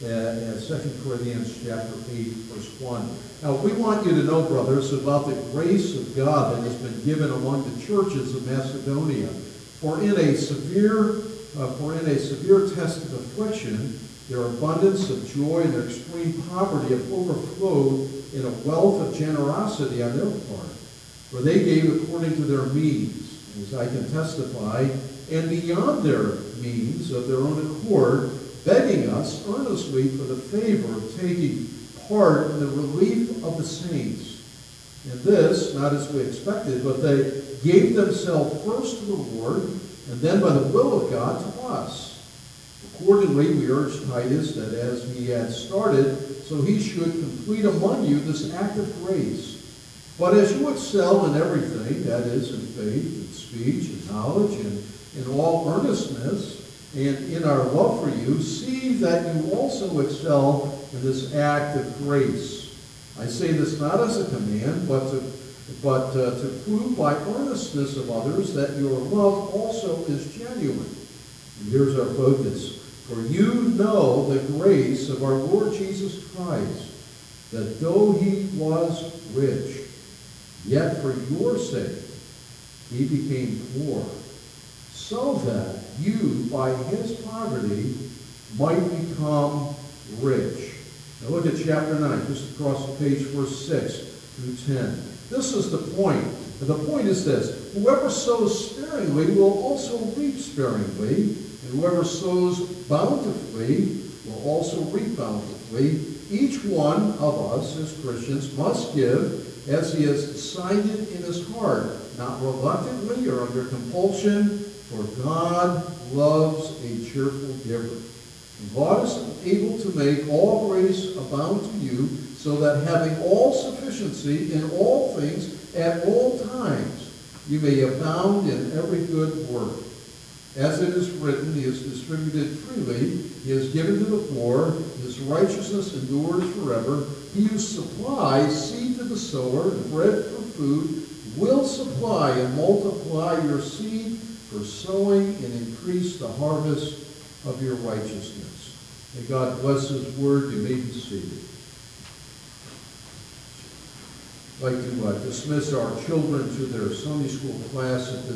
in 2 Corinthians chapter 8, verse 1. Now, we want you to know, brothers, about the grace of God that has been given among the churches of Macedonia. For in a severe test of affliction, their abundance of joy and their extreme poverty have overflowed in a wealth of generosity on their part. For they gave according to their means, as I can testify, and beyond their means of their own accord, begging us earnestly for the favor of taking part in the relief of the saints. And this, not as we expected, but they gave themselves first to the Lord, and then by the will of God to us. Accordingly, we urge Titus that as he had started, so he should complete among you this act of grace. But as you excel in everything, that is, in faith, in speech, in knowledge, and in all earnestness, and in our love for you, see that you also excel in this act of grace. I say this not as a command, but to prove by earnestness of others that your love also is genuine. And here's our focus. For you know the grace of our Lord Jesus Christ, that though he was rich, yet for your sake he became poor, so that you by his poverty might become rich. Now look at chapter 9, just across the page, verse 6 through 10. This is the point. And the point is this: whoever sows sparingly will also reap sparingly, and whoever sows bountifully will also reap bountifully. Each one of us as Christians must give as he has decided in his heart, not reluctantly or under compulsion, for God loves a cheerful giver. And God is able to make all grace abound to you, so that having all sufficiency in all things at all times, you may abound in every good work. As it is written, he has distributed freely, he has given to the poor, his righteousness endures forever. He who supplies seed to the sower and bread for food will supply and multiply your seed for sowing and increase the harvest of your righteousness. May God bless his word. You may be seated. I'd like to dismiss our children to their Sunday school class at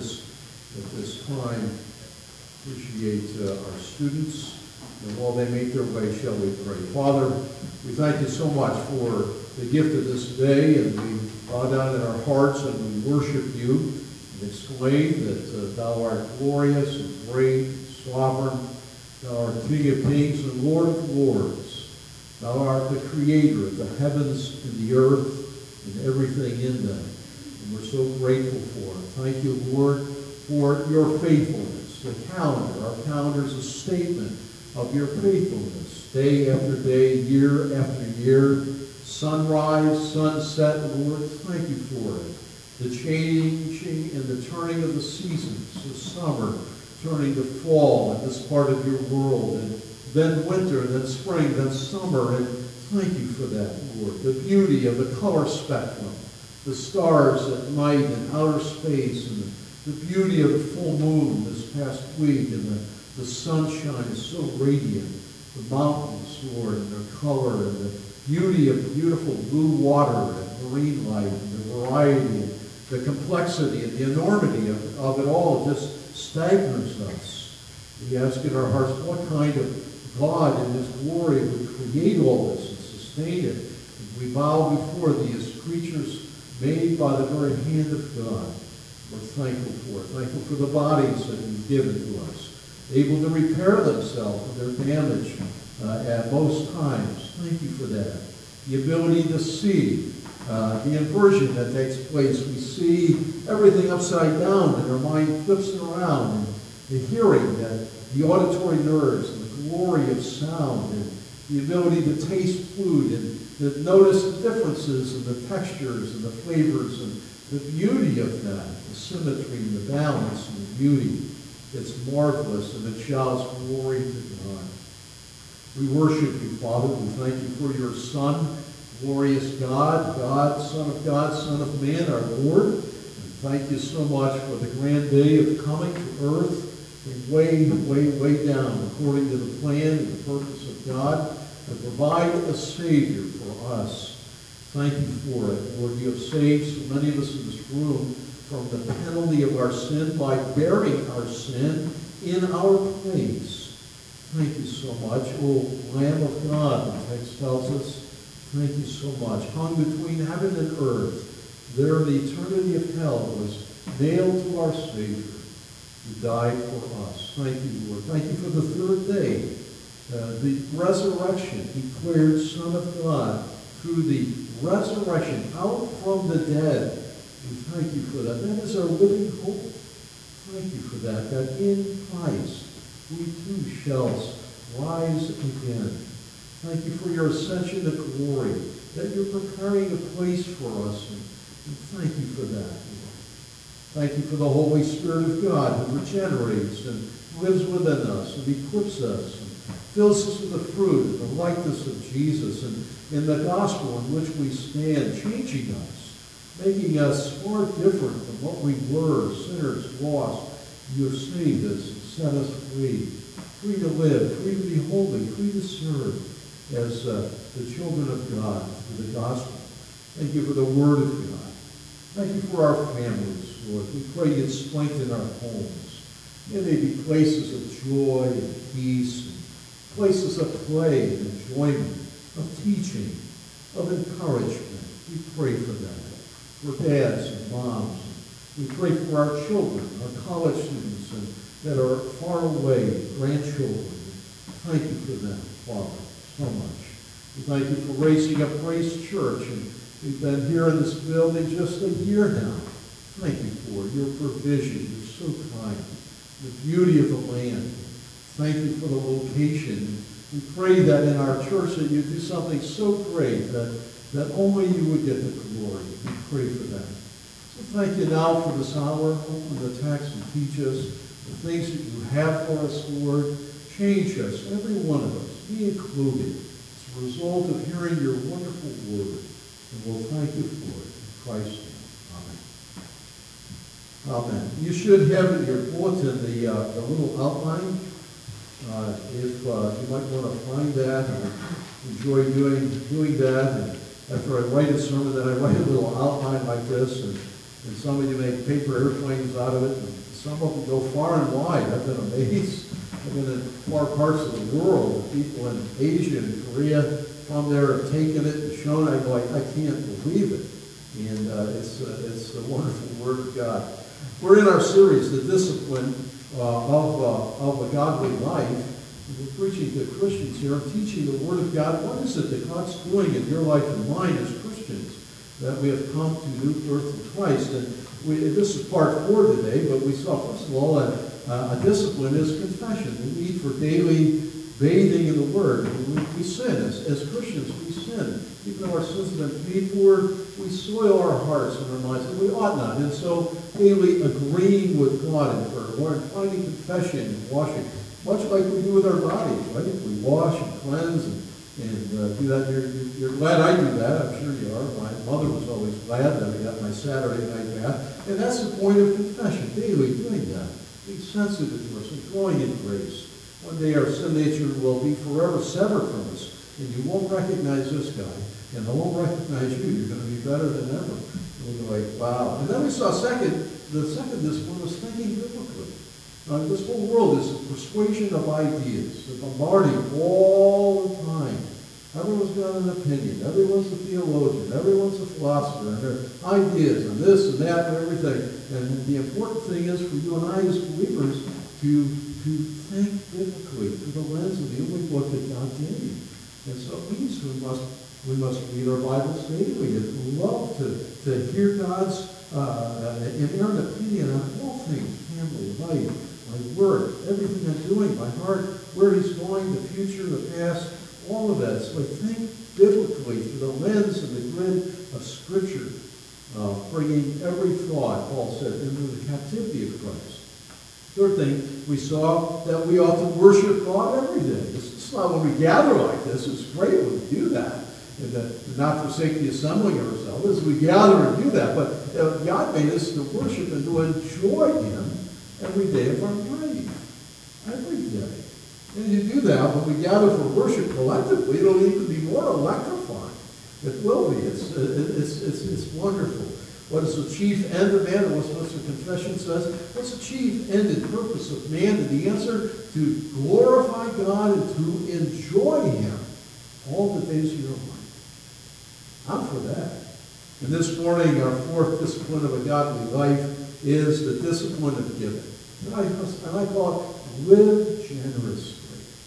this time. Appreciate our students, and while they make their way, shall we pray. Father, we thank you so much for the gift of this day, and we bow down in our hearts and we worship you and exclaim that thou art glorious and great, sovereign. Thou art King of kings and Lord of lords. Thou art the creator of the heavens and the earth and everything in them. And we're so grateful for it. Thank you, Lord, for your faithfulness. The calendar, our calendar is a statement of your faithfulness. Day after day, year after year, sunrise, sunset, Lord, thank you for it. The changing and the turning of the seasons, the summer, turning to fall in this part of your world, and then winter, and then spring, then summer, and thank you for that, Lord. The beauty of the color spectrum, the stars at night in outer space, and the beauty of the full moon this past week, and the sunshine is so radiant. The mountains, Lord, and their color, and the beauty of beautiful blue water and marine life, and the variety, and the complexity, and the enormity of it all just staggers us. We ask in our hearts, what kind of God in his glory would create all this and sustain it? And we bow before thee as creatures made by the very hand of God. We're thankful for it. Thankful for the bodies that you've given to us, able to repair themselves when they're damaged at most times. Thank you for that. The ability to see, the inversion that takes place. We see everything upside down and our mind flips it around. And the hearing, the auditory nerves, and the glory of sound, and the ability to taste food and to notice the differences and the textures and the flavors and the beauty of that, the symmetry and the balance and the beauty. It's marvelous, and it shouts glory to God. We worship you, Father. We thank you for your Son, glorious God, Son of God, Son of man, our Lord. And thank you so much for the grand day of coming to earth and way, way, way down according to the plan and the purpose of God. to provide a Savior for us. Thank you for it. Lord, you have saved so many of us in this room from the penalty of our sin by bearing our sin in our place. Thank you so much. Oh, Lamb of God, the text tells us, thank you so much. Hung between heaven and earth, there in the eternity of hell was nailed to our Savior who died for us. Thank you, Lord. Thank you for the third day, the resurrection, declared Son of God through the resurrection out from the dead. We thank you for that. That is our living hope. Thank you for that, that in Christ we too shall rise again. Thank you for your ascension to glory, that you're preparing a place for us, and thank you for that, Lord. Thank you for the Holy Spirit of God who regenerates and lives within us and equips us and fills us with the fruit and the likeness of Jesus and in the gospel in which we stand, changing us, making us far different from what we were, sinners lost. You have saved us and set us free, free to live, free to be holy, free to serve as the children of God through the gospel. Thank you for the word of God. Thank you for our families, Lord. We pray you'd strengthen our homes. May they be places of joy and peace, and places of play and enjoyment, of teaching, of encouragement. We pray for that, for dads and moms. We pray for our children, our college students, and that are far away, grandchildren. Thank you for them, Father, so much. We thank you for raising up Grace Church, and we've been here in this building just a year now. Thank you for your provision. You're so kind. The beauty of the land. Thank you for the location. We pray that in our church that you do something so great that only you would get the glory. We pray for that. So thank you now for this hour. Open the text and teach us the things that you have for us, Lord. Change us, every one of us, me included, as a result of hearing your wonderful word. And we'll thank you for it. In Christ's name. Amen. You should have in your bulletin the little outline. If you might want to find that, and enjoy doing that. And after I write a sermon, then I write a little outline like this, and some of you make paper airplanes out of it, and some of them go far and wide. I've been amazed. I've been in far parts of the world. People in Asia and Korea from there have taken it and shown it. I go, I can't believe it. And it's the wonderful Word of God. We're in our series, The Discipline of a Godly Life. We're preaching to Christians here, teaching the Word of God. What is it that God's doing in your life and mine as Christians that we have come to new birth in Christ? And this is part 4 today, but we saw, first of all, a discipline is confession. The need for daily bathing in the Word. We sin. As Christians, we sin. Even though our sins have been paid for, we soil our hearts and our minds, and we ought not. And so, daily agreeing with God in prayer, Lord, finding confession and washing, much like we do with our bodies, right? We wash and cleanse and do that. You're glad I do that. I'm sure you are. My mother was always glad that I got my Saturday night bath. And that's the point of confession, daily doing that. Being sensitive to us and growing in grace. One day our sin nature will be forever severed from us, and you won't recognize this guy, and I won't recognize you. You're going to be better than ever. And we'll go like, wow. And then we saw the second discipline was thinking biblically. This whole world is a persuasion of ideas. They're bombarding all the time. Everyone's got an opinion. Everyone's a theologian. Everyone's a philosopher. And there are ideas and this and that and everything. And the important thing is for you and I as believers to think biblically through the lens of the only book that God gave. And so it means we must read our Bibles daily and love to hear God's inerrant opinion on all things, family, life, my work, everything I'm doing, my heart, where He's going, the future, the past, all of that. So I think biblically through the lens and the grid of Scripture, bringing every thought, Paul said, into the captivity of Christ. Third thing, we saw that we ought to worship God every day. It's not when we gather like this. It's great when we do that. And to not forsake the assembling of ourselves as we gather and do that. But God made us to worship and to enjoy Him every day of our life. Every day. And you do that when we gather for worship collectively, it'll even be more electrifying. It will be. It's wonderful. What is the chief end of man? The Westminster Confession says, what's the chief end and purpose of man? And the answer, to glorify God and to enjoy Him all the days of your life. I'm for that. And this morning, our fourth discipline of a godly life is the discipline of giving. And I call it live generously.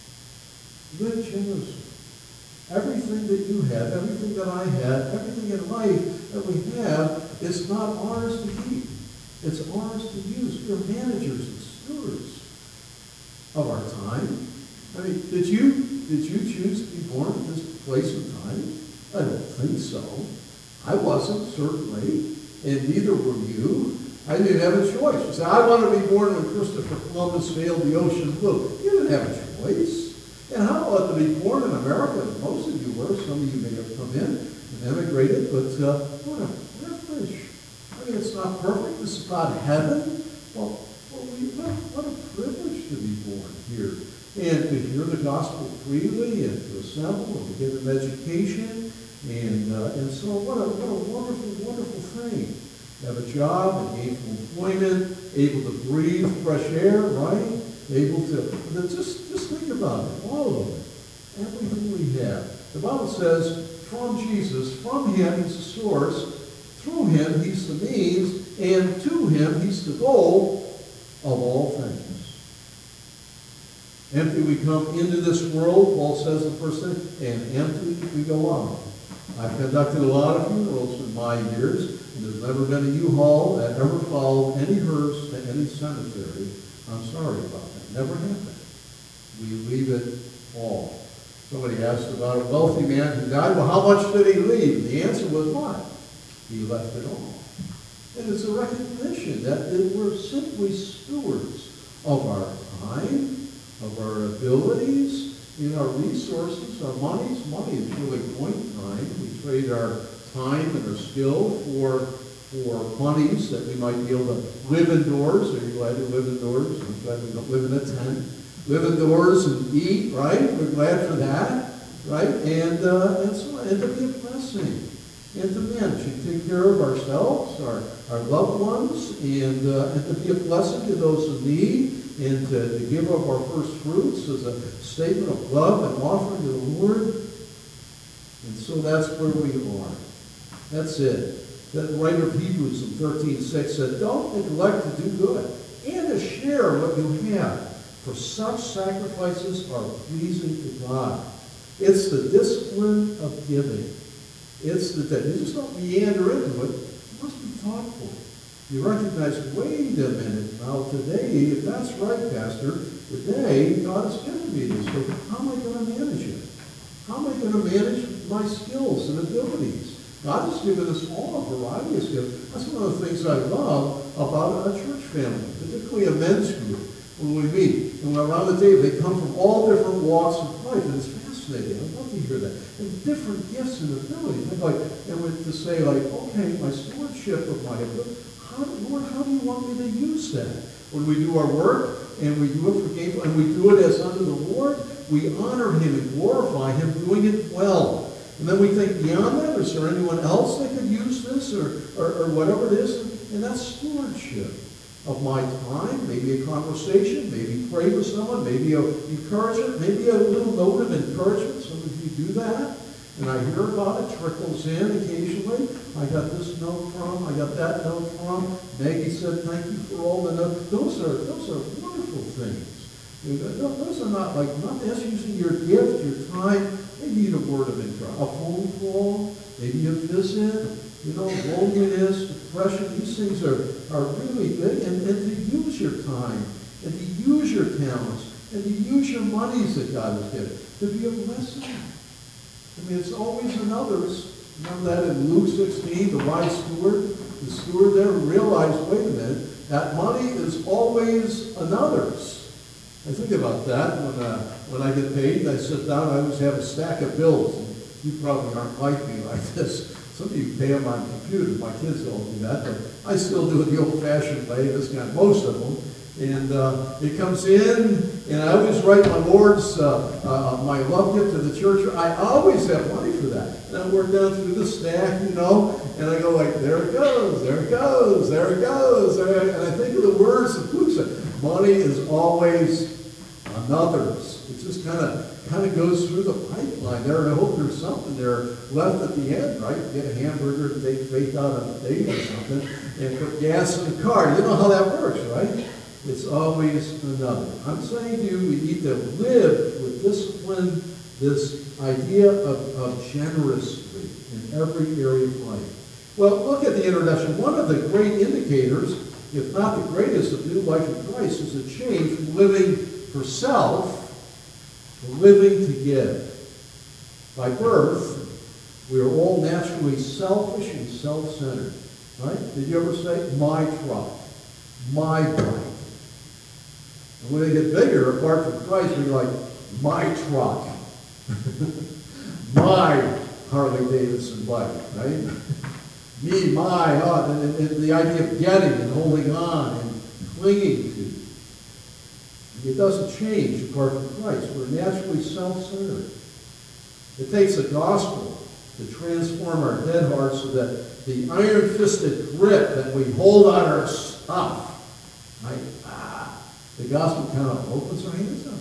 Live generously. Everything that you have, everything that I have, everything in life that we have is not ours to keep. It's ours to use. We're managers and stewards of our time. I mean, did you choose to be born in this place and time? I don't think so. I wasn't, certainly, and neither were you. I didn't have a choice. You say, I want to be born when Christopher Columbus sailed the ocean blue. You didn't have a choice. And how about to be born in America? Most of you were. Some of you may have come in and emigrated, but what a privilege. I mean, it's not perfect. This is not heaven. Well, what a privilege to be born here and to hear the gospel freely and to assemble and to get an education. And so what a wonderful, wonderful thing. Have a job and gainful employment, able to breathe fresh air, right? Able to, just think about it, all of it, everything we have. The Bible says, from Jesus, from Him He's the source, through Him He's the means, and to Him He's the goal of all things. Empty we come into this world, Paul says the first thing, and empty we go out. I've conducted a lot of funerals in my years, and there's never been a U-Haul that ever followed any hearse to any cemetery. I'm sorry about that. Never happened. We leave it all. Somebody asked about a wealthy man who died. Well, how much did he leave? The answer was what? He left it all. And it's a recognition that we're simply stewards of our time, of our abilities, in our resources, our monies. Money is really point time. We trade our time and our skill for monies that we might be able to live indoors. Are you glad to live indoors? I'm glad we don't live in a tent. Live indoors and eat, right? We're glad for that, right? And to be a blessing, and to manage and take care of ourselves, our loved ones, and to be a blessing to those in need, and to give up our first fruits as a statement of love and offering to the Lord. And so that's where we are. That's it. That writer of Hebrews in 13:6 said, don't neglect to do good and to share what you have, for such sacrifices are pleasing to God. It's the discipline of giving. It's you just don't meander into it. You must be thoughtful. You recognize, wait a minute, now today, if that's right, Pastor, today God has given me this. So how am I going to manage it? How am I going to manage my skills and abilities? God has given us all a variety of skills. That's one of the things I love about a church family, particularly a men's group. When we meet and we're around the table, they come from all different walks of life, and it's fascinating. I love to hear that. And different gifts and abilities. And to say, like, okay, my stewardship of my ability, Lord, how do you want me to use that? When we do our work and we do it for gainful, and we do it as unto the Lord, we honor Him and glorify Him doing it well. And then we think beyond that, is there anyone else that could use this or whatever it is? And that's stewardship of my time, maybe a conversation, maybe pray with someone, maybe an encouragement, maybe a little note of encouragement. Some of you do that. And I hear about it, trickles in occasionally. I got this note from, I got that note from. Maggie said, thank you for all the notes. Those are wonderful things. Those are not that's using your gift, your time. Maybe a word of encouragement, a phone call, maybe a visit, loneliness, depression. These things are really big. And to use your time, and to use your talents, and to use your monies that God has given, to be a blessing. I mean, it's always in others. Remember that in Luke 16, the wise steward? The steward there realized, wait a minute, that money is always another's. I think about that when I get paid and I sit down, I always have a stack of bills. And you probably aren't like me like this. Some of you pay them on computers. My kids don't do that, but I still do it the old-fashioned way, most of them. And it comes in, and I always write my Lord's, my love gift to the church. I always have money for that. And I work down through the stack, and I go like, there it goes, there it goes, there it goes. And I think of the words that Luke said. Money is always another's. It just kind of goes through the pipeline there, and I hope there's something there left at the end, right? Get a hamburger and take faith out on a date or something, and put gas in the car. You know how that works, right? It's always another. I'm saying to you, we need to live with discipline, this idea of generously in every area of life. Well, look at the introduction. One of the great indicators, if not the greatest, of new life in Christ is a change from living for self to living to give. By birth, we are all naturally selfish and self-centered. Right? Did you ever say, my truck, my bike? And when they get bigger, apart from Christ, we're like, my truck, my Harley-Davidson bike, right? Me, my, and the idea of getting and holding on and clinging to. It doesn't change apart from Christ. We're naturally self-centered. It takes a gospel to transform our dead hearts so that the iron-fisted grip that we hold on our stuff, right? The gospel kind of opens our hands up.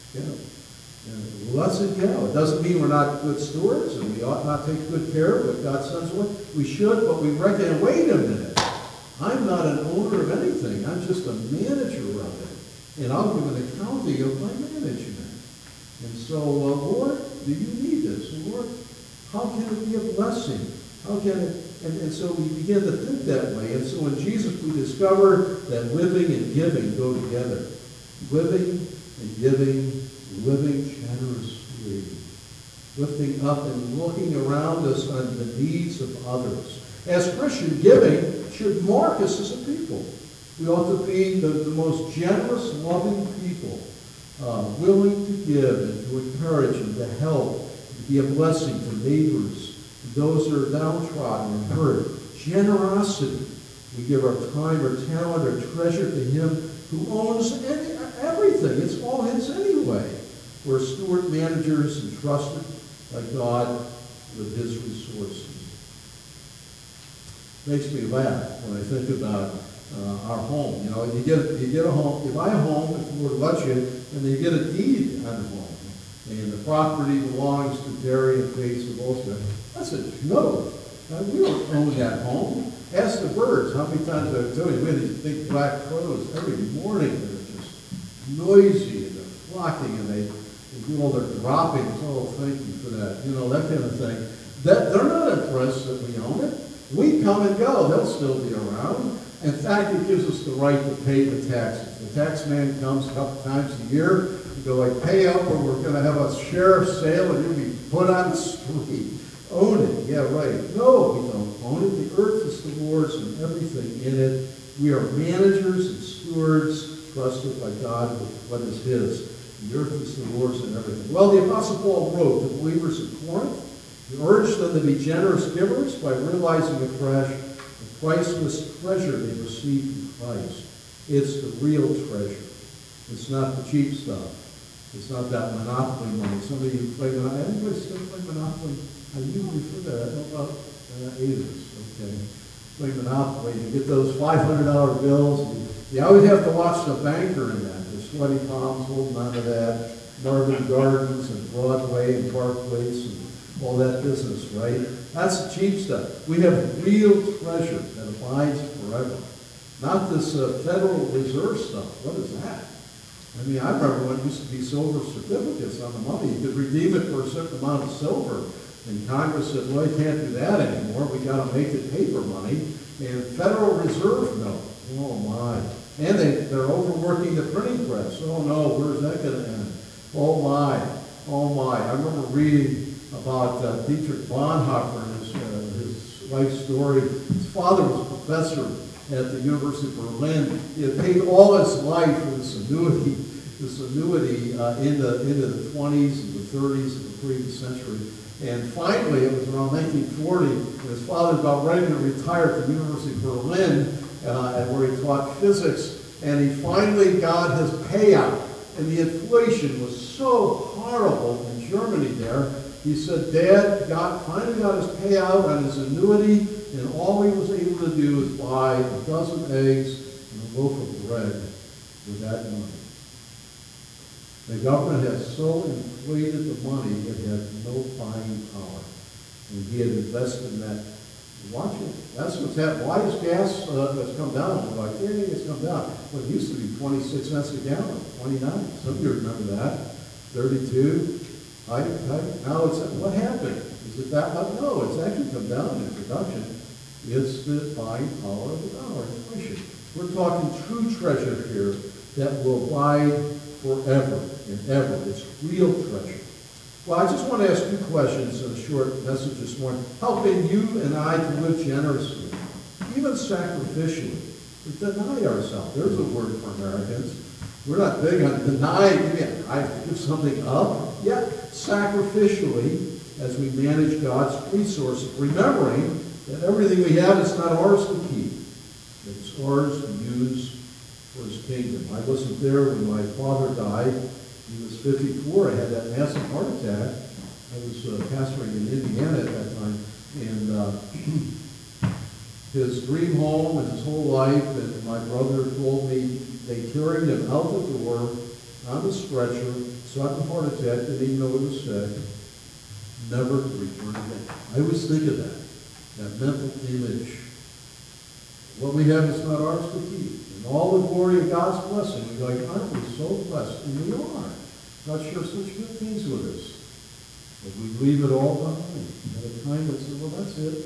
Lets it go. It doesn't mean we're not good stewards and we ought not take good care of what God sends us. We should, but we reckon, wait a minute. I'm not an owner of anything. I'm just a manager of it. And I'll give an accounting of my management. And so, Lord, do you need this? And Lord, how can it be a blessing? How can it? And so we begin to think that way. And so in Jesus we discover that living and giving go together. Living and giving, living generously. Lifting up and looking around us on the needs of others. As Christian, giving should mark us as a people. We ought to be the most generous, loving people, willing to give and to encourage and to help, to be a blessing to neighbors, to those who are downtrodden and hurt. Generosity. We give our time, our talent, our treasure to Him who owns everything. It's all His anyway. We're steward managers entrusted by God with His resources. Makes me laugh when I think about our home. You get a home, you buy a home, if the Lord lets you, and then you get a deed on the home. And the property belongs to Derry and Bates of Ulster. That's a joke. We don't own that home. Ask the birds how many times I've told you, we have these big black crows every morning. They're just noisy and they're flocking and they do all their droppings. Oh, thank you for that. That kind of thing. They're not impressed that we own it. We come and go. They'll still be around. In fact, it gives us the right to pay the taxes. The tax man comes a couple times a year. We go like, pay up or we're going to have a sheriff's sale and you'll be put on the street. Own it. Yeah, right. No, we don't own it. The earth is the Lord's and everything in it. We are managers and stewards trusted by God with what is His. The earth is the Lord's and everything. Well, the Apostle Paul wrote to believers in Corinth. He urged them to be generous givers by realizing afresh the priceless treasure they received from Christ. It's the real treasure. It's not the cheap stuff. It's not that Monopoly money. Some of you play Monopoly. Anybody still play Monopoly? I usually for that. I don't know about Avis. Okay. Play Monopoly. You get those $500 bills. You always have to watch the banker in that. The sweaty palms holding on to that. Marvin Gardens and Broadway and Park Place and all that business, right? That's the cheap stuff. We have real treasure that abides forever. Not this Federal Reserve stuff. What is that? I mean, I remember when it used to be silver certificates on the money. You could redeem it for a certain amount of silver. And Congress said, well, you can't do that anymore. We got to make it paper money. And Federal Reserve note. Oh, my. And they're overworking the printing press. Oh, no, where's that going to end? Oh, my. Oh, my. I remember reading about Dietrich Bonhoeffer and his life story. His father was a professor at the University of Berlin. He had paid all his life for this annuity into the 20s and the 30s of the previous century. And finally, it was around 1940, and his father was about ready to retire from the University of Berlin, where he taught physics. and he finally got his payout. And the inflation was so horrible in Germany there. He said Dad finally got his payout on his annuity, and all he was able to do is buy a dozen eggs and a loaf of bread with that money. The government had so inflated the money, it had no buying power. And he had invested in that. Watch it. That's what's happened. Why has gas has come down? Like, it's come down. Well, it used to be 26 cents a gallon, 29. Some of you remember that. 32. Now it's, what happened? Is it that much? No, it's actually come down in production. It's the buying power of the dollar, inflation. We're talking true treasure here that will abide forever and ever. It's real treasure. Well, I just want to ask two questions in a short message this morning. Helping you and I to live generously, even sacrificially. We deny ourselves. There's a word for Americans. We're not big on denying. I have to give something up. Yeah, sacrificially as we manage God's resources, remembering that everything we have is not ours to keep. It's ours to use for His kingdom. I wasn't there when my father died. He was 54. I had that massive heart attack. I was pastoring in Indiana at that time. And his dream home and his whole life, and my brother told me they carried him out the door on the stretcher, saw the heart attack, didn't even know he was sick, never to return again. I always think of that mental image. What we have is not ours to keep. And all the glory of God's blessing, we're like, aren't we so blessed? And we are. God shares such good things with us. But we leave it all behind. At a time that says, well, that's it.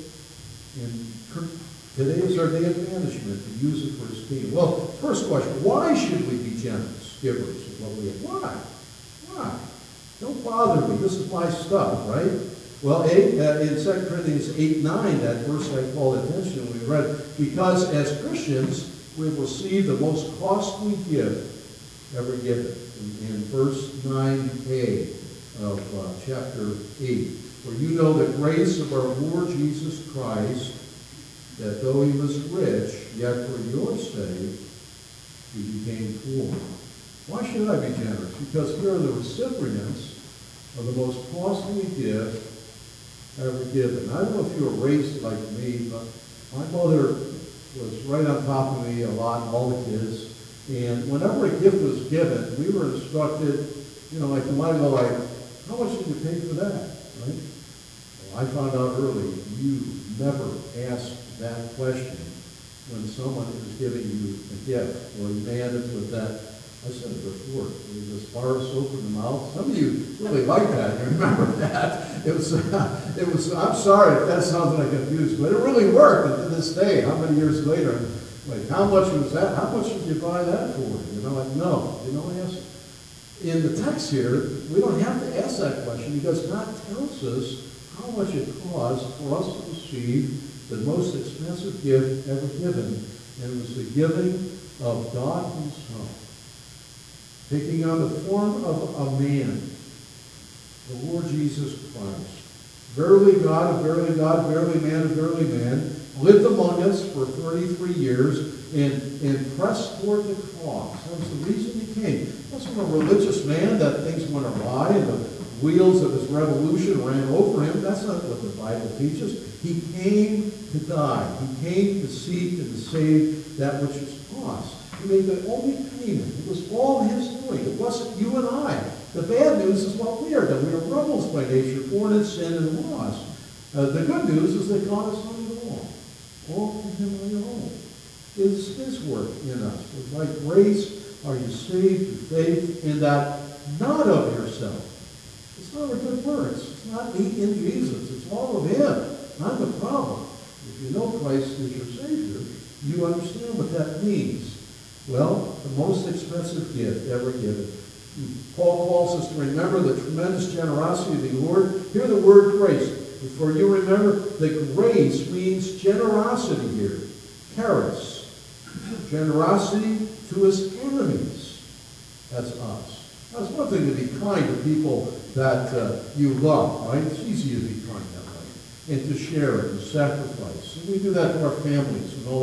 And today is our day of banishment, to use it for His kingdom. Well, first question, why should we be generous givers of what we have? Why? Don't bother me. This is my stuff, right? Well, in 2 Corinthians 8:9, that verse I called attention when we read, because as Christians, we've received the most costly gift ever given. In verse 9a of chapter 8, for you know the grace of our Lord Jesus Christ, that though He was rich, yet for your sake He became poor. Why should I be generous? Because we are the recipients of the most costly gift ever given. I don't know if you were raised like me, but my mother was right on top of me a lot, and all the kids. And whenever a gift was given, we were instructed, like a while ago, how much did you pay for that? Right? Well, I found out early, you never ask that question when someone is giving you a gift, or you may end it with that. I said it before, this bar of soap in the mouth. Some of you really like that. You remember that? It was. I'm sorry if that sounds like abuse, but it really worked. And to this day, how many years later, like, how much was that? How much did you buy that for? No. Ask. In the text here, we don't have to ask that question because God tells us how much it cost for us to receive the most expensive gift ever given, and it was the giving of God Himself. Taking on the form of a man, the Lord Jesus Christ. Verily God, verily God, verily man, lived among us for 33 years and pressed toward the cross. That was the reason He came. He wasn't a religious man that things went awry and the wheels of his revolution ran over him. That's not what the Bible teaches. He came to die. He came to seek and to save that which is lost. He made the only payment. It was all His doing. It wasn't you and I. The bad news is what we are done. We are rebels by nature, born in sin and lost. The good news is that God has done it all from Him on your own. It is His work in us. For by grace are you saved through faith, and that not of yourself. It's not our good works. It's not me in Jesus. It's all of Him. Not the problem. If you know Christ is your Savior, you understand what that means. Well, the most expensive gift ever given. Paul calls us to remember the tremendous generosity of the Lord. Hear the word grace. Before you remember, the grace means generosity here. Charis. Generosity to His enemies. That's us. Now, it's one thing to be kind to people that you love, right? It's easy to be kind that way. And to share and to sacrifice. And we do that to our families and all that.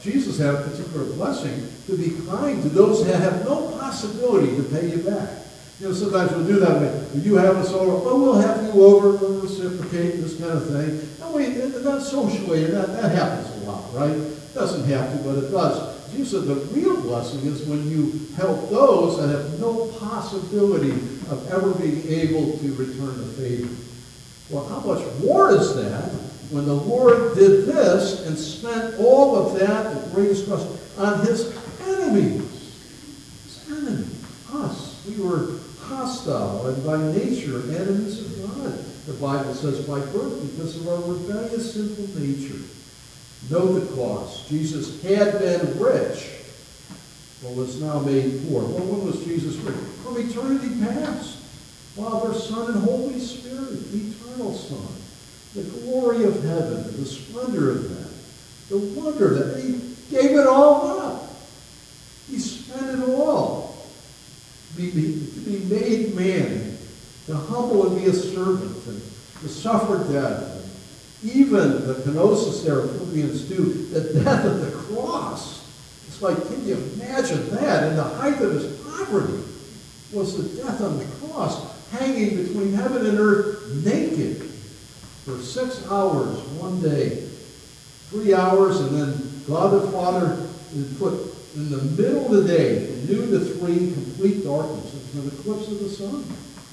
Jesus had a particular blessing to be kind to those that have no possibility to pay you back. You know, sometimes we'll do that. When you have us over, well, we'll have you over, we'll reciprocate, this kind of thing. And that's socially, and that happens a lot, right? It doesn't have to, but it does. Jesus said the real blessing is when you help those that have no possibility of ever being able to return the favor. Well, how much more is that when the Lord did this and spent all of that, the greatest trust, on his enemies? His enemies, us. We were hostile and by nature enemies of God. The Bible says by birth because of our rebellious, sinful nature. Know the cost. Jesus had been rich, but was now made poor. Well, when was Jesus rich? From eternity past. Father, Son, and Holy Spirit, the eternal Son. The glory of heaven, the splendor of that. The wonder that he gave it all up. He spent it all. To be made man, to humble and be a servant, and to suffer death. Even the kenosis there of Philippians 2, the death of the cross. It's like, can you imagine that? In the height of his poverty was the death on the cross, hanging between heaven and earth, naked, for 6 hours one day. 3 hours, and then God the Father put in the middle of the day, from noon to 3, complete darkness. It's an eclipse of the sun.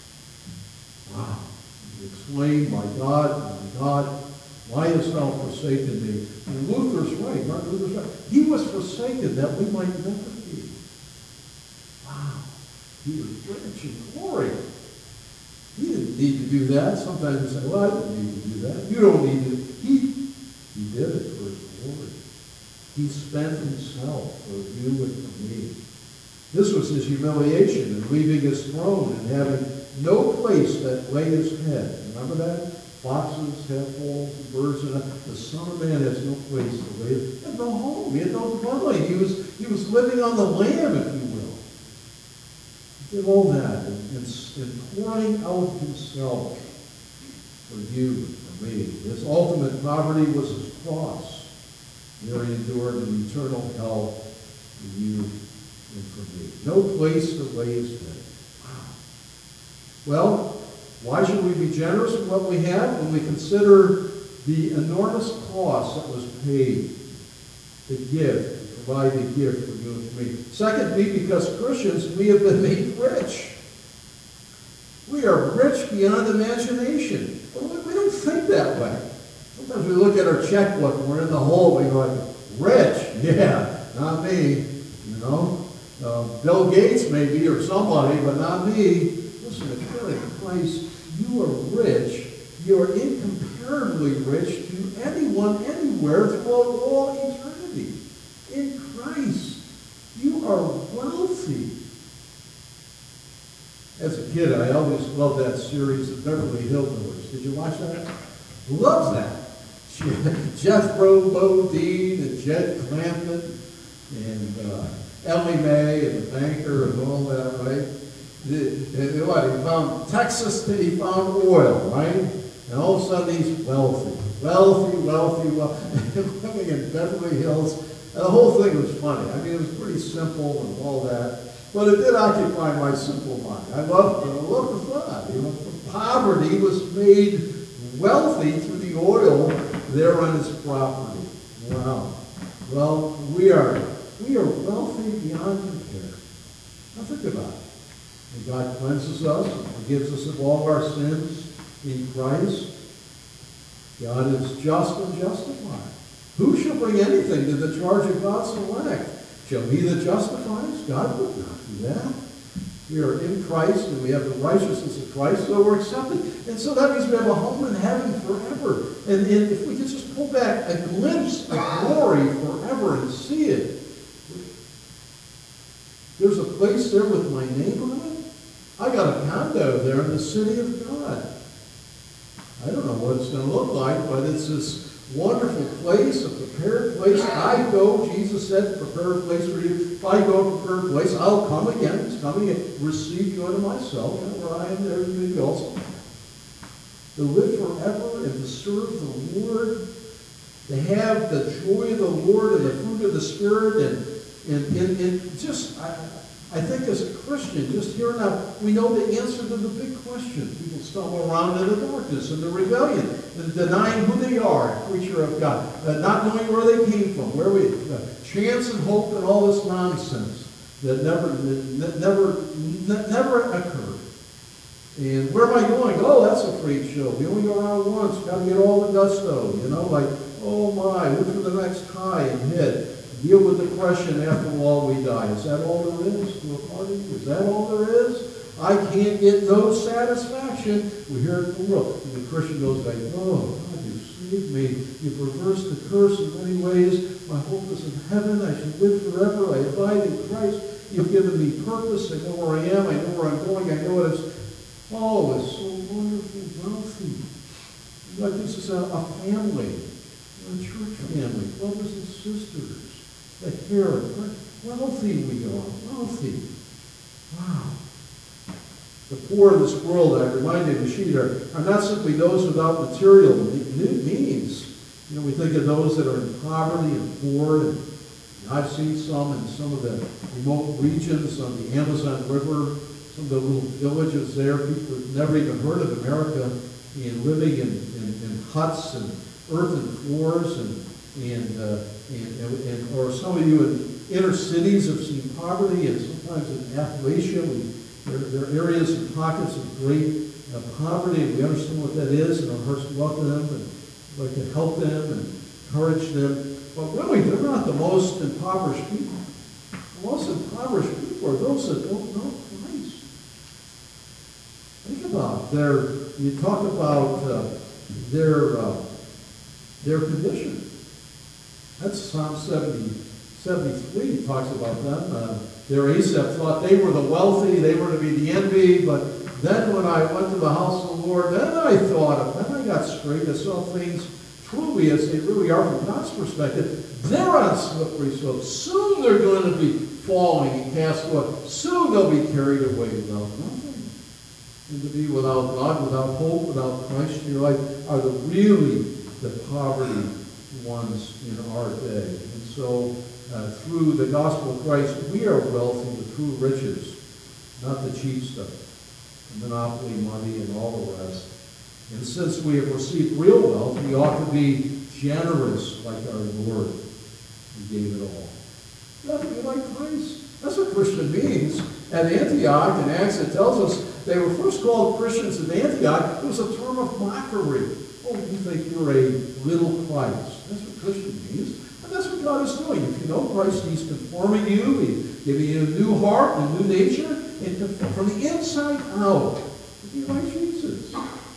Wow. Explained, my God, why hast thou forsaken me? And Luther's right. Martin Luther's right. He was forsaken that we might never be. Wow. He was rich in glory. He didn't need to do that. Sometimes we say, well, I don't need to do that. You don't need to. He did it for his glory. He spent himself for you and for me. This was his humiliation in leaving his throne and having no place that lay his head. Remember that? Foxes have holes, and birds, and the Son of Man has no place to lay his head. He had no home. He had no dwelling. He was living on the lamb, if you will. He did all that and pouring out himself for you and for me. His ultimate poverty was his cross. There he endured an eternal hell for you and for me. No place to lay his head. Wow. Well, why should we be generous with what we have when we consider the enormous cost that was paid to give, to provide the gift for you and for me? Secondly, because Christians, we have been made rich. We are rich beyond imagination. But we don't think that way. Sometimes we look at our checkbook and we're in the hole, we go like, rich? Yeah, not me. You know? Bill Gates maybe, or somebody, but not me. Listen, if you're in Christ, you are rich. You are incomparably rich to anyone, anywhere, throughout all eternity. In Christ, you are wealthy. As a kid, I always loved that series of Beverly Hillbillies. Did you watch that? Loves that. Jethro Bodine and Jed Clampett and Ellie Mae and the banker and all that, right? He found Texas, he found oil, right? And all of a sudden he's wealthy. Living in Beverly Hills. And the whole thing was funny. I mean, it was pretty simple and all that. But it did occupy my simple mind. I loved the thought. You know, poverty was made wealthy through the oil there on his property. Wow. Well, we are wealthy beyond compare. Now think about it. And God cleanses us and forgives us of all our sins in Christ. God is just and justified. Who shall bring anything to the charge of God's elect? Shall he that justifies? God would not do that. We are in Christ and we have the righteousness of Christ, so we're accepted. And so that means we have a home in heaven forever. And if we could just pull back a glimpse of glory forever and see it. There's a place there with my name on it. I got a condo there in the city of God. I don't know what it's going to look like, but it's this wonderful place, a prepared place. I go, Jesus said, prepare a place for you. If I go to prepare a place, I'll come again. He's coming and receive you unto myself. And where I am, there you be also. To live forever and to serve the Lord to have the joy of the Lord and the fruit of the Spirit, and just, I think as a Christian, just here now, we know the answer to the big question. People stumble around in the darkness and the rebellion, and denying who they are, a creature of God, not knowing where they came from, chance and hope and all this nonsense that never occurred. And where am I going? Oh, that's a freak show. We only go around once. Got to get all the gusto. Oh my, look for the next high and hit. Deal with depression after all we die. Is that all there is to a party? Is that all there is? I can't get no satisfaction. We hear it in the world. And the Christian goes back, oh, God, you saved me. You've reversed the curse in many ways. My hope is in heaven. I should live forever. I abide in Christ. You've given me purpose. I know where I am. I know where I'm going. I know what it's all is so wonderful, wealthy. God gives us a family, a church family, brothers and sisters. The hair, wealthy we are, wealthy. Wow. The poor of this world, I reminded Yeshida, are not simply those without material means. We think of those that are in poverty and poor, and I've seen some in some of the remote regions on the Amazon River, some of the little villages there. People have never even heard of America, and living in huts and earthen floors, or some of you in inner cities have seen poverty, and sometimes in Appalachia, there are areas and pockets of great poverty, and we understand what that is, and our hearts go out to them, and like to help them and encourage them. But really, they're not the most impoverished people. The most impoverished people are those that don't know Christ. Think about you talk about their condition. That's Psalm 73 talks about them. Their Asaph thought they were the wealthy, they were to be the envy, but then when I went to the house of the Lord, then I got straight. I saw things truly as they really are from God's perspective. They're on slippery slopes. Soon they're going to be falling and cast away. Soon they'll be carried away without nothing. And to be without God, without hope, without Christ in your life are really the poverty ones in our day. And so through the gospel of Christ, we are wealthy with true riches, not the cheap stuff, the monopoly money and all the rest. And since we have received real wealth, we ought to be generous like our Lord. He gave it all. You have to be like Christ. That's what Christian means. At Antioch, in Acts, it tells us they were first called Christians at Antioch. It was a term of mockery. Oh, you think you're a little Christ. That's what Christian means. And that's what God is doing. If you know Christ, He's conforming you. He's giving you a new heart, a new nature. And from the inside out, be like Jesus.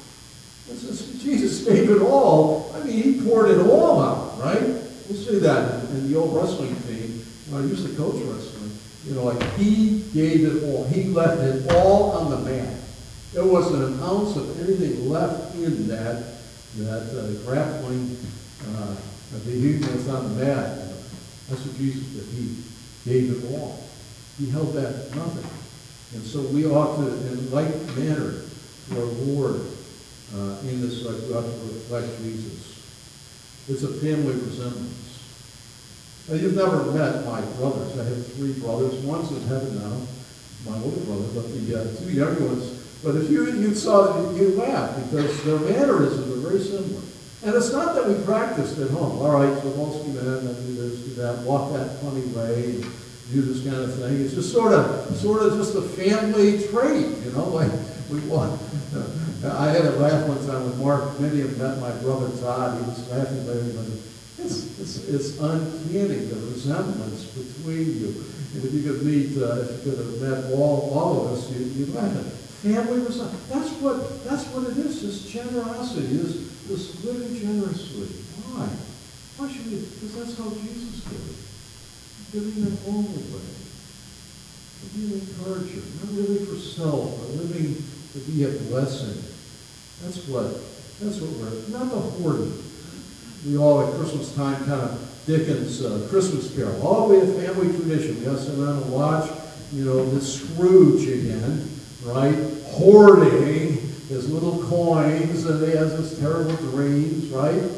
Jesus gave it all. I mean, He poured it all out, right? We'll see that in the old wrestling team. When I used to coach wrestling, He gave it all. He left it all on the mat. There wasn't an ounce of anything left in that grappling behemoth on the mat. That's what Jesus did. He gave it all. He held back nothing. And so we ought to, in like manner, to our Lord in this life, we ought to reflect Jesus. It's a family resemblance. Now, you've never met my brothers. I have 3 brothers. One's in heaven now, my older brother, but the 2 younger ones. But if you saw them, you'd laugh because their mannerisms are very similar. And it's not that we practiced at home. All right, so most men do this, do that, walk that funny way, do this kind of thing. It's just sort of just a family trait, like we want. I had a laugh one time with Mark. Many have met my brother Todd. He was laughing later. It's uncanny, the resemblance between you. And if you could meet, if you could have met all of us, you'd laugh at it. Family resemblance. That's what it is. This generosity, this living generously. Why? Why should we? Because that's how Jesus did it. Giving it all away. To be an encourager, not living for self, but living to be a blessing. That's what we're, not the hoarding. We all at Christmas time kind of Dickens' Christmas Carol. All the way a family tradition. We have to sit around and watch, this Scrooge again, right? Hoarding his little coins, and he has his terrible dreams, right?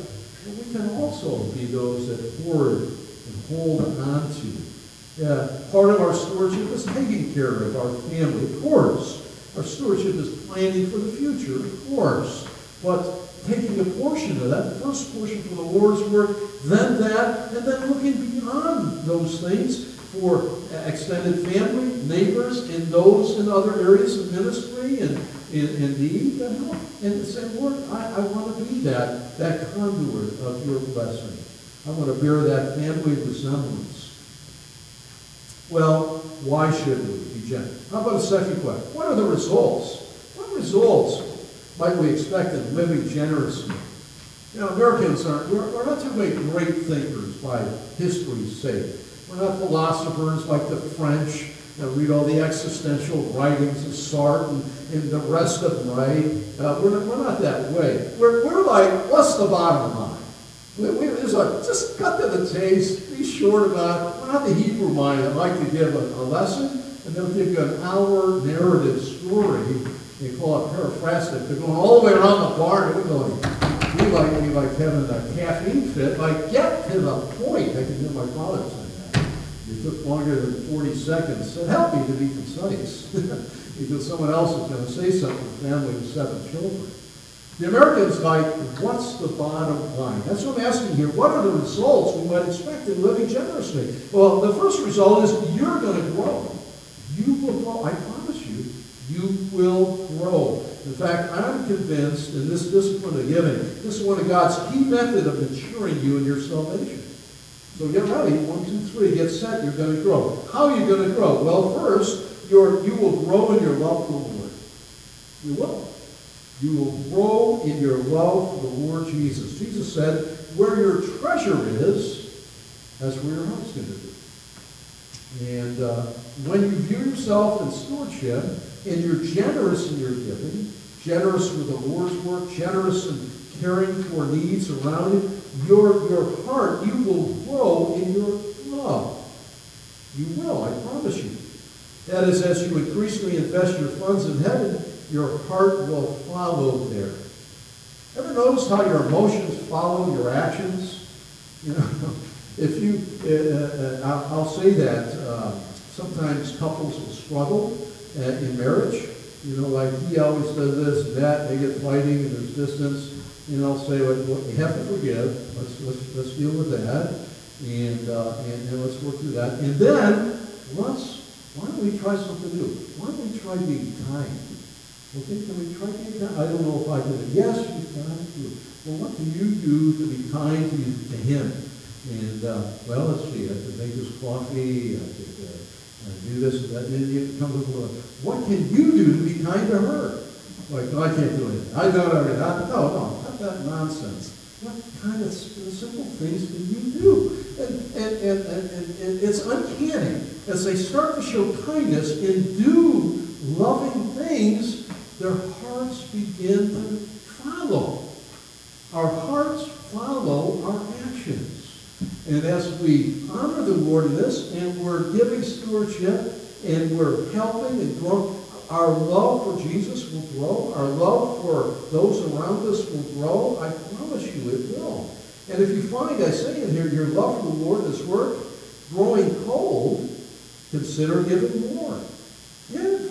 but we can also be those that hoard and hold on to. Part of our stewardship is taking care of our family, of course. Our stewardship is planning for the future, of course. But taking a portion of that, the first portion for the Lord's work, then that, and then looking beyond those things for extended family, neighbors, and those in other areas of ministry and in need, and say, Lord, I want to be that conduit of your blessing. I want to bear that family resemblance. Well, why should we be generous? How about a second question? What are the results? What results might we expect in living generously? Americans we're not too many great thinkers by history's sake. We're not philosophers like the French that read all the existential writings of Sartre and the rest of them, right? We're not that way. We're like, what's the bottom line? It's like, just cut to the chase, be short about it. We're not the Hebrew mind that like to give a lesson, and they'll give you an hour narrative story. They call it paraphrastic. They're going all the way around the barn, and we're going, we like having a caffeine fit. Like, get to the point. I can hear my father say that. It took longer than 40 seconds. It helped me to be concise, because someone else is going to say something to a family with 7 children. The Americans like, what's the bottom line? That's what I'm asking here. What are the results we might expect in living generously? Well, the first result is you're going to grow. You will grow. I promise you, you will grow. In fact, I'm convinced in this discipline of giving, this is one of God's key methods of maturing you in your salvation. So get ready. 1, 2, 3. Get set. You're going to grow. How are you going to grow? Well, first, you will grow in your love for the Lord. You will. You will grow in your love for the Lord Jesus. Jesus said, where your treasure is, that's where your heart's going to be. And when you view yourself in stewardship, and you're generous in your giving, generous with the Lord's work, generous in caring for needs around you, your heart, you will grow in your love. You will, I promise you. That is, as you increasingly invest your funds in heaven, your heart will follow there. Ever notice how your emotions follow your actions? If you, I'll say that sometimes couples will struggle in marriage. Like he always does this and that. They get fighting and there's distance. I'll say, well, you have to forgive. Let's deal with that, and let's work through that. And then why don't we try something new? Why don't we try being kind? Okay, can we try being kind? I don't know if I did it. Yes, you've got to do it. Well, what can you do to be kind to him? And, let's see. I could make this coffee. I could do this and that. And it comes up with, what can you do to be kind to her? Like, I can't do anything. I don't know. No, not that nonsense. What kind of simple things can you do? And it's uncanny. As they start to show kindness and do loving things, their hearts begin to follow. Our hearts follow our actions. And as we honor the Lord in this, and we're giving stewardship, and we're helping and growing, our love for Jesus will grow. Our love for those around us will grow. I promise you it will. And if you find, I say in here, your love for the Lord and His work growing cold, consider giving more. Give.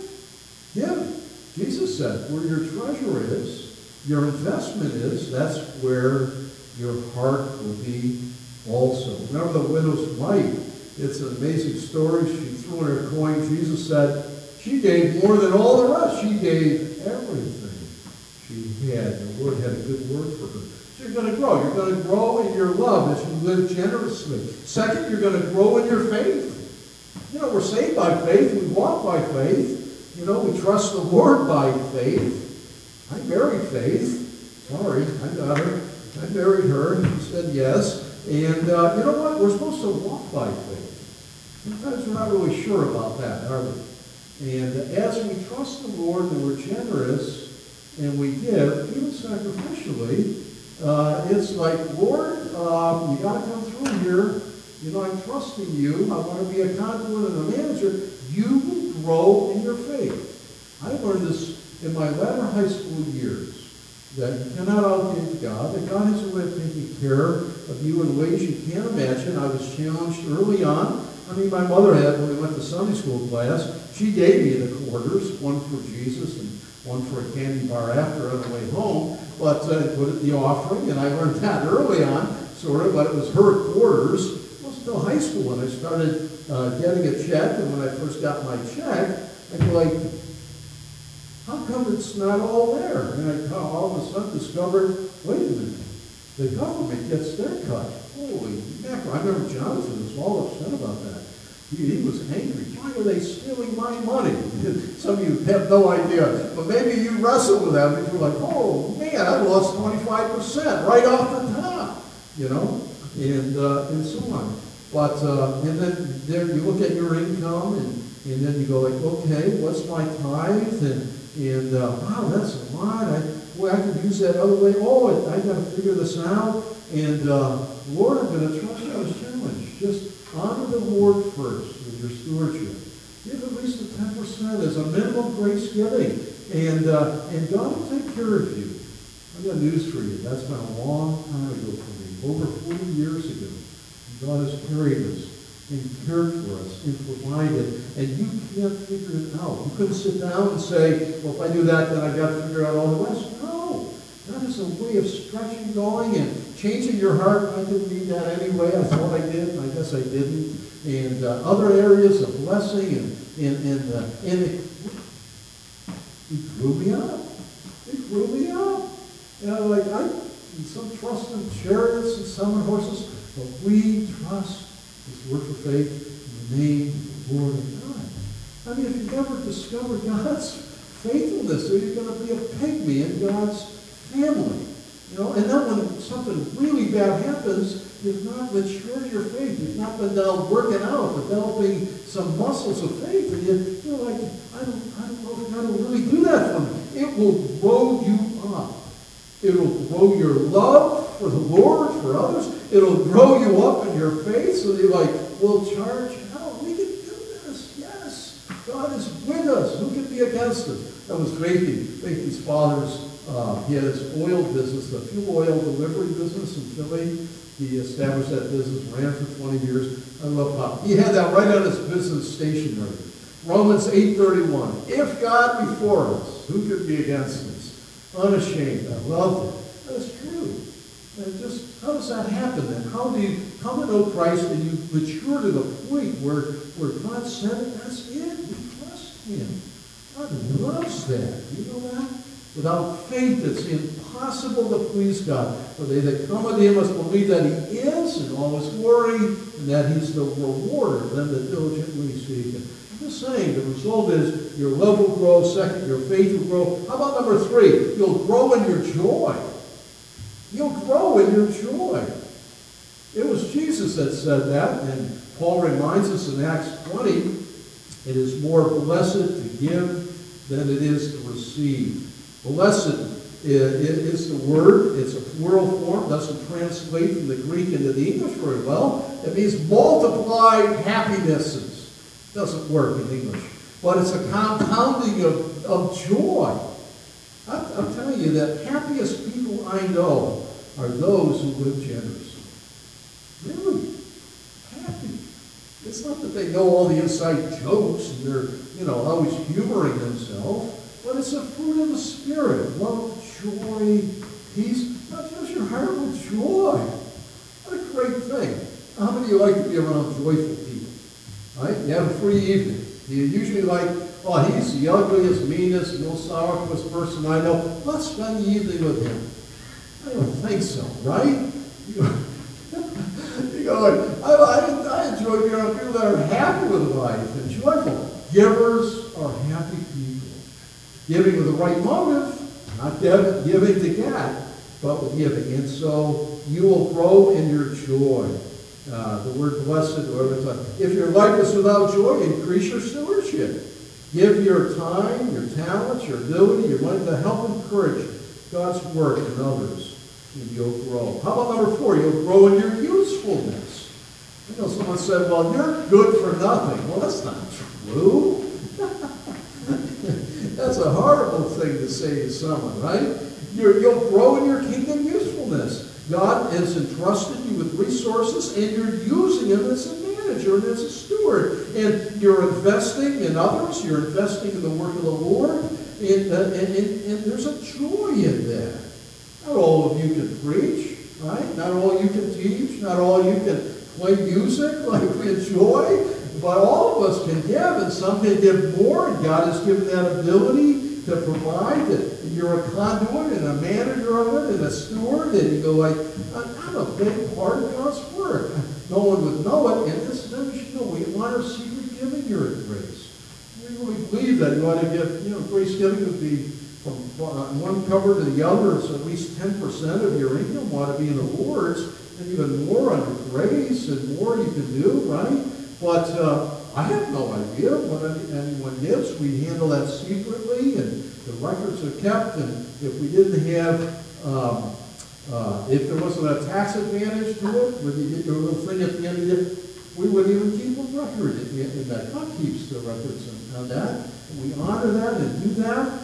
Jesus said, where your treasure is, your investment is, that's where your heart will be also. Remember the widow's mite? It's an amazing story. She threw in her coin. Jesus said she gave more than all the rest. She gave everything she had. The Lord had a good word for her. So you're going to grow. You're going to grow in your love as you live generously. Second, you're going to grow in your faith. We're saved by faith. We walk by faith. We trust the Lord by faith. I married Faith. Sorry, I got her. I married her. She said yes. And you know what? We're supposed to walk by faith. Sometimes we're not really sure about that, are we? And as we trust the Lord and we're generous and we give, even sacrificially, it's like, Lord, you got to come through here. I'm trusting you. I want to be a conduit and a manager. You will grow in your faith. I learned this in my latter high school years. that you cannot outgive God, that God has a way of taking care of you in ways you can't imagine. I was challenged early on. I mean, my mother had, when we went to Sunday school class, she gave me the quarters, one for Jesus and one for a candy bar after on the way home, but put it in the offering, and I learned that early on, sort of, but it was her quarters. It was still high school, and I started getting a check, and when I first got my check, I'd be like, how come it's not all there? And I all of a sudden discovered, wait a minute, the government gets their cut. Holy mackerel. I remember Jonathan was all upset about that. He was angry. Why are they stealing my money? Some of you have no idea. But maybe you wrestle with that and you're like, oh man, I lost 25% right off the top. You know? And so on. But and then there you look at your income and then you go like, okay, what's my tithe? And wow, that's a lot. I could use that other way. Oh, I got to figure this out. And Lord, I'm going to trust you. I was challenged. Just honor the Lord first with your stewardship. Give at least a 10% as a minimum grace giving. And God will take care of you. I've got news for you. That's been a long time ago for me. Over 40 years ago. God has carried us and cared for us and provided, and you can't figure it out. You couldn't sit down and say, well, if I do that, then I got to figure out all the rest. No. That is a way of stretching, going, and changing your heart. I didn't need that anyway. I thought I did, and I guess I didn't. And other areas of blessing, and it grew me up. It grew me up. You know, like some trust in chariots and some in horses, but we trust this word for faith in the name of the Lord and God. I mean, if you've ever discovered God's faithfulness, then you're going to be a pygmy in God's family. You know, and then when something really bad happens, you've not matured your faith. You've not been down working out, developing some muscles of faith. And you're like, I don't know if God will really do that for me. It will grow you up. It will grow your love for the Lord, for others. It'll grow you up in your faith so that you're like, we'll charge out. We can do this. Yes. God is with us. Who can be against us? That was Faithy's father's, he had his oil business, the fuel oil delivery business in Philly. He established that business, ran for 20 years. I love Pop. He had that right on his business stationery. Romans 8:31. If God be for us, who could be against us? Unashamed. I love it. That's true. And just, how does that happen then? How do you come to know Christ and you mature to the point where God said it, that's it. You trust Him. God loves that. You know that? Without faith, it's impossible to please God. For they that come unto Him must believe that He is in all His glory, and that He's the rewarder of them that diligently seek Him. I'm just saying, the result is your love will grow. Second, your faith will grow. How about number 3? You'll grow in your joy. You'll grow in your joy. It was Jesus that said that, and Paul reminds us in Acts 20, it is more blessed to give than it is to receive. Blessed is the word. It's a plural form. Doesn't translate from the Greek into the English very well. It means multiplied happinesses. Doesn't work in English. But it's a compounding of joy. I'm telling you that happiest people I know are those who live generously. Really? Happy. It's not that they know all the inside jokes and they're, always humoring themselves, but it's a fruit of the Spirit. Love, joy, peace. Not just your heart with joy. What a great thing. How many of you like to be around joyful people? Right? You have a free evening. You usually like, oh, he's the ugliest, meanest, most sourpuss person I know. Let's spend the evening with him. I don't think so, right? You go, I enjoy being around people that are happy with life and joyful. Givers are happy people. Giving with the right motive, not giving to get, but with giving. And so you will grow in your joy. The word blessed, if your life is without joy, increase your stewardship. Give your time, your talents, your ability, your money to help encourage God's work in others, and you'll grow. How about number 4? You'll grow in your usefulness. Someone said, well, you're good for nothing. Well, that's not true. That's a horrible thing to say to someone, right? You'll grow in your kingdom usefulness. God has entrusted you with resources, and you're using them as a manager and as a steward. And you're investing in others. You're investing in the work of the Lord. And there's a joy in that. Not all of you can preach, right? Not all you can teach. Not all you can play music like we enjoy. But all of us can give, and some can give more. And God has given that ability to provide. That you're a conduit and a manager of it and a steward. And you go like, I'm a big part of God's work. No one would know it. And this is what we should know. We want our secret giving here at Grace. We really believe that you ought to give, Grace giving would be from one cover to the other. So at least 10% of your income ought to be in the Lord's, and even more under Grace, and more you can do, right? But I have no idea what anyone gives. We handle that secretly, and the records are kept. And if we didn't have, if there wasn't a tax advantage to it, when you get your little thing at the end of it, we wouldn't even keep a record in that. God keeps the records on that. And we honor that and do that.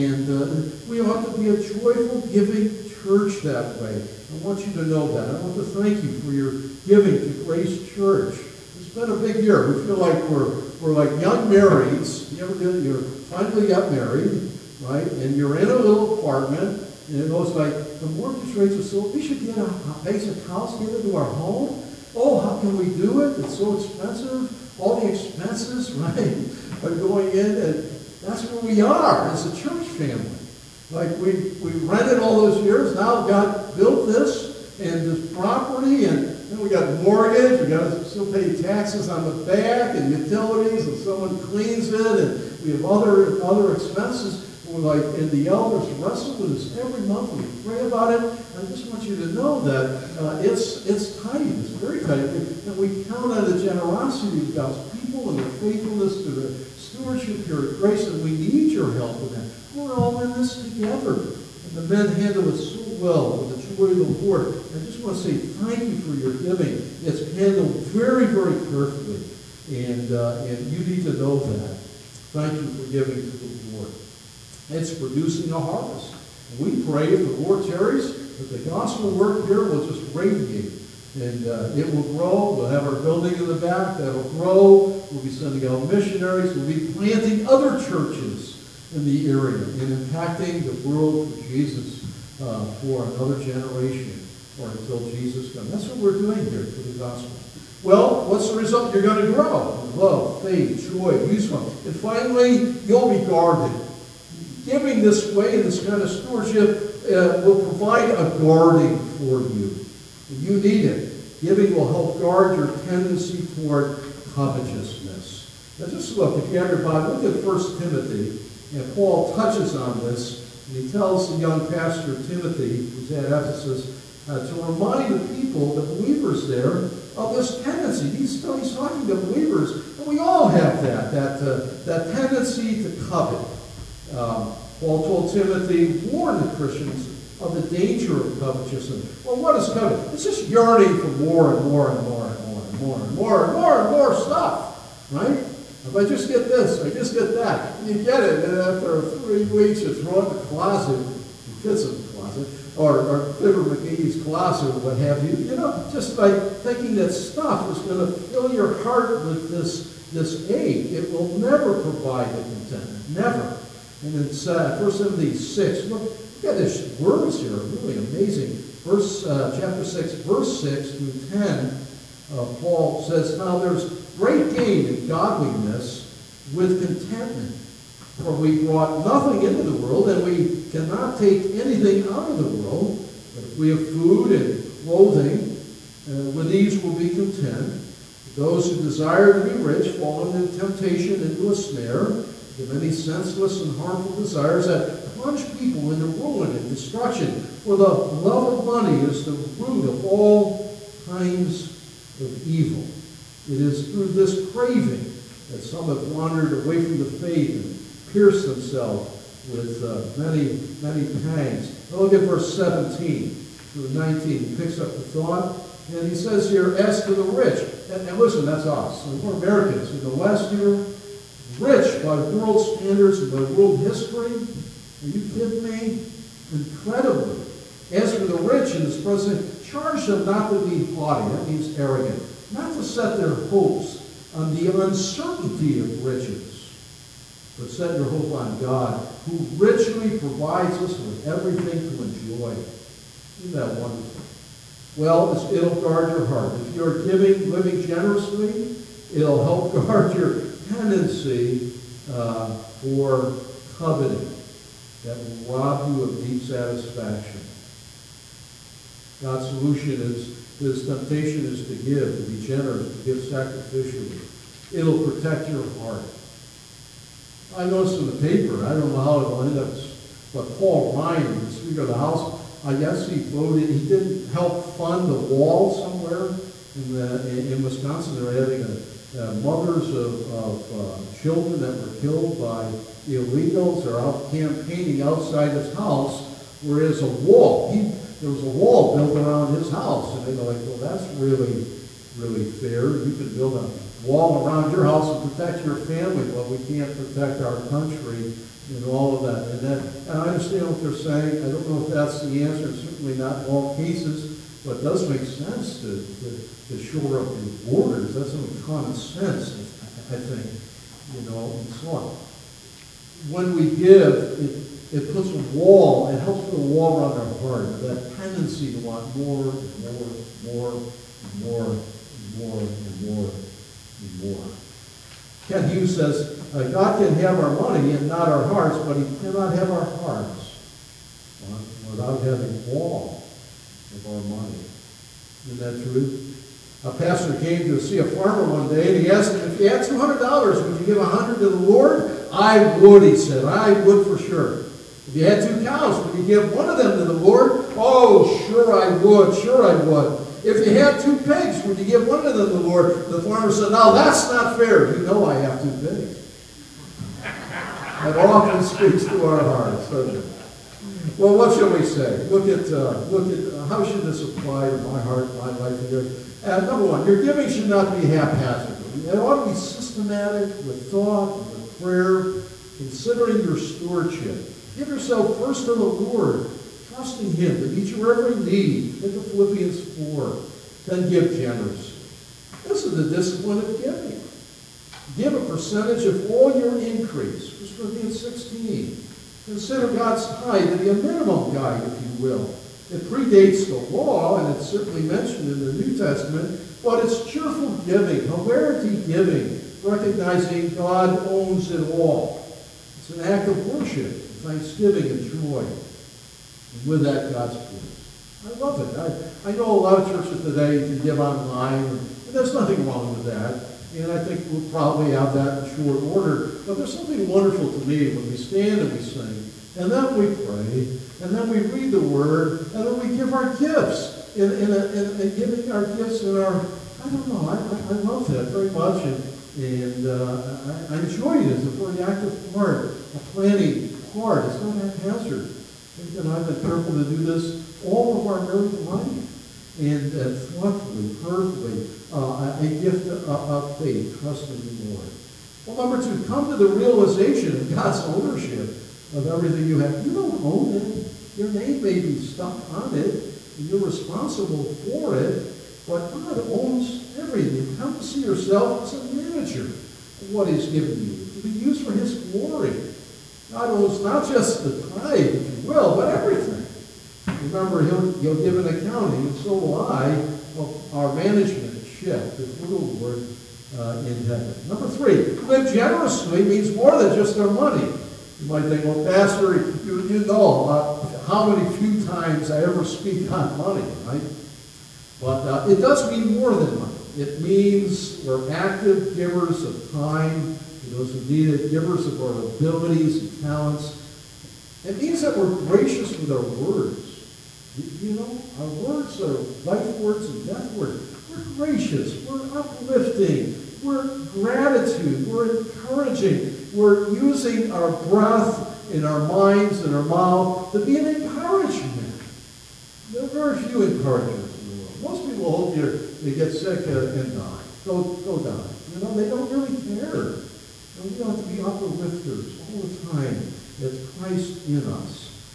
And we ought to be a joyful, giving church that way. I want you to know that. I want to thank you for your giving to Grace Church. It's been a big year. We feel like we're like young marrieds. You finally got married, right? And you're in a little apartment, and it goes like, the mortgage rates are so, we should get a basic house, get into our home. Oh, how can we do it? It's so expensive. All the expenses, right, are going in, and that's where we are as a church family. Like we rented all those years. Now God built this and this property, and then we got mortgage. We got to still pay taxes on the back and utilities, and someone cleans it, and we have other expenses. And the elders wrestle with us every month. We pray about it. And I just want you to know that it's tight. It's very tight. And we count on the generosity of God's people and the faithfulness to the stewardship here at Grace, and we need your help in that. We're all in this together. And the men handle it so well with the joy of the Lord. I just want to say thank you for your giving. It's handled very, very carefully. And you need to know that. Thank you for giving to the Lord. It's producing a harvest. And we pray, if the Lord tarries, that the gospel work here will just radiate. And it will grow. We'll have our building in the back. That'll grow. We'll be sending out missionaries. We'll be planting other churches in the area and impacting the world for Jesus for another generation or until Jesus comes. That's what we're doing here for the gospel. Well, what's the result? You're going to grow. Love, faith, joy, usefulness. And finally, you'll be guarded. Giving this way, this kind of stewardship, will provide a guarding for you. You need it. Giving will help guard your tendency toward covetousness. Now just look, if you have your Bible, look at 1 Timothy, and Paul touches on this, and he tells the young pastor Timothy, who's at Ephesus, to remind the people, the believers there, of this tendency. He's talking to believers, and we all have that tendency to covet. Paul told Timothy, warn the Christians of the danger of covetousness. Well, what is covet? It's just yearning for more and more and more and more and more and more and more and more stuff, right? If I just get this, I just get that. And you get it, and after 3 weeks, you throw it in the closet, your kids in the closet, or Fibber McGee's closet, or what have you. Just by thinking that stuff is going to fill your heart with this ache. It will never provide the contentment. Never. And it's 1 Timothy 6. Look at this words here, really amazing. Chapter 6, verse 6 through 10, Paul says, now there's great gain in godliness with contentment. For we brought nothing into the world, and we cannot take anything out of the world. But if we have food and clothing, with these we'll be content. Those who desire to be rich fall into temptation, into a snare, the many senseless and harmful desires that plunge people into ruin and destruction. For the love of money is the root of all kinds of evil. It is through this craving that some have wandered away from the faith and pierced themselves with many, many pangs. Now look at verse 17 through 19. He picks up the thought, and he says here, as to the rich, and listen, that's us. We're Americans. In the West here, rich by world standards and by world history. Are you kidding me? incredibly. As for the rich in this present, charge them not to be haughty, that means arrogant, not to set their hopes on the uncertainty of riches, but set your hope on God, who richly provides us with everything to enjoy. Isn't that wonderful? Well, it'll guard your heart. If you're living generously, it'll help guard your tendency for coveting that will rob you of deep satisfaction. God's solution is, his temptation is to give, to be generous, to give sacrificially. It'll protect your heart. I noticed in the paper, I don't know how it'll end up, but Paul Ryan, the Speaker of the House, I guess he didn't help fund the wall somewhere in Wisconsin. They're having mothers of children that were killed by illegals are out campaigning outside his house, where there's a wall. There was a wall built around his house, and they go like, well, that's really, really fair. You can build a wall around your house and protect your family, but we can't protect our country and all of that. And I understand what they're saying. I don't know if that's the answer. Certainly not in all cases, but it does make sense to shore up your borders. That's some common sense, I think, and so on. When we give, it puts a wall, it helps put a wall around our heart, that tendency to want more and more and more and more and more and more. Ken Hughes says, God can have our money and not our hearts, but he cannot have our hearts without having all of our money. Isn't that true? A pastor came to see a farmer one day, and he asked him, if you had $200, would you give $100 to the Lord? I would, he said. I would for sure. If you had 2 cows, would you give one of them to the Lord? Oh, sure I would. Sure I would. If you had 2 pigs, would you give one of them to the Lord? The farmer said, no, that's not fair. You know I have 2 pigs. That often speaks to our hearts, doesn't it? Well, what shall we say? Look at how should this apply to my heart, my life, and yours? Number one, your giving should not be haphazard. It ought to be systematic, with thought, with prayer, considering your stewardship. Give yourself first to the Lord, trusting Him to meet your every need. Look at Philippians 4. Then give generously. This is the discipline of giving. Give a percentage of all your increase. 1 Corinthians 16. Consider God's tithe to be a minimum guide, if you will. It predates the law, and it's certainly mentioned in the New Testament, but it's cheerful giving, hilarity giving, recognizing God owns it all. It's an act of worship, thanksgiving, and joy. And with that, God's pleased. I love it. I know a lot of churches today can give online, and there's nothing wrong with that. And I think we'll probably have that in short order. But there's something wonderful to me when we stand and we sing, and then we pray, and then we read the Word, and then we give our gifts. And giving our gifts in our, I don't know, I love that very much. And I enjoy it as a very active part, a planning part. It's not haphazard. And I've been careful to do this all of our married life. And thoughtfully, prayerfully, a gift of faith, trust in the Lord. Well, number 2, come to the realization of God's ownership of everything you have. You don't own it. Your name may be stuck on it, and you're responsible for it, but God owns everything. Come to see yourself as a manager of what He's given you, to be used for His glory. God owns not just the tithe, if you will, but everything. Remember, He'll give an accounting, and so will I, of our managementship before the Lord in heaven. Number 3, live generously means more than just our money. You might think, well, Pastor, you know how many few times I ever speak on money, right? But it does mean more than money. It means we're active givers of time, to those who need it, givers of our abilities and talents. It means that we're gracious with our words. You know, our words are life words and death words. We're gracious. We're uplifting. We're gratitude. We're encouraging. We're using our breath in our minds and our mouth to be an encouragement. There are very few encouragers in the world. Most people hope they get sick and die. Go die. You know, they don't really care. And we have to be uplifters all the time. It's Christ in us.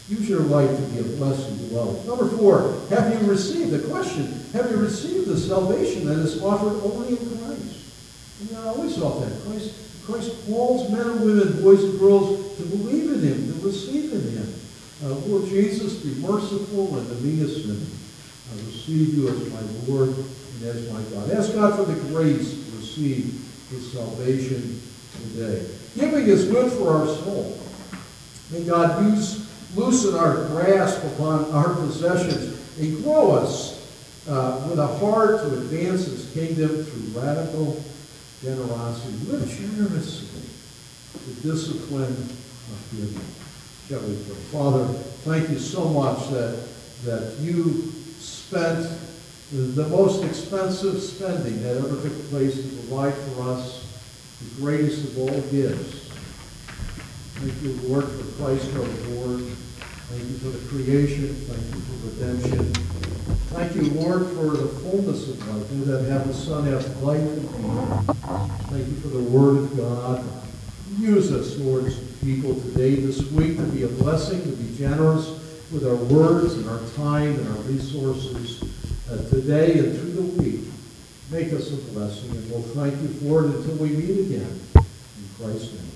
Use your life to be a blessing to others. Number 4, have you received, the question, have you received the salvation that is offered only in Christ? And I always thought that. Christ calls men and women, boys and girls, to believe in him, to receive in him. Lord Jesus, be merciful and to me a sinner. I receive you as my Lord and as my God. Ask God for the grace to receive his salvation today. Giving is good for our soul. May God loosen our grasp upon our possessions and grow us with a heart to advance his kingdom through radical generosity. Live generously, the discipline of giving. Shall we pray? Father, thank you so much that you spent the most expensive spending that ever took place to provide for us the greatest of all gifts. Thank you, Lord, for Christ our Lord. Thank you for the creation. Thank you for redemption. Thank you, Lord, for the fullness of life. You that have the Son have life and peace. Thank you for the Word of God. Use us, Lord, as people today, this week, to be a blessing, to be generous with our words and our time and our resources today and through the week. Make us a blessing, and we'll thank you for it until we meet again. In Christ's name.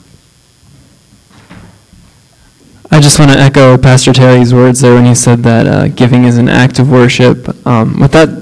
I just want to echo Pastor Terry's words there when he said that giving is an act of worship. With that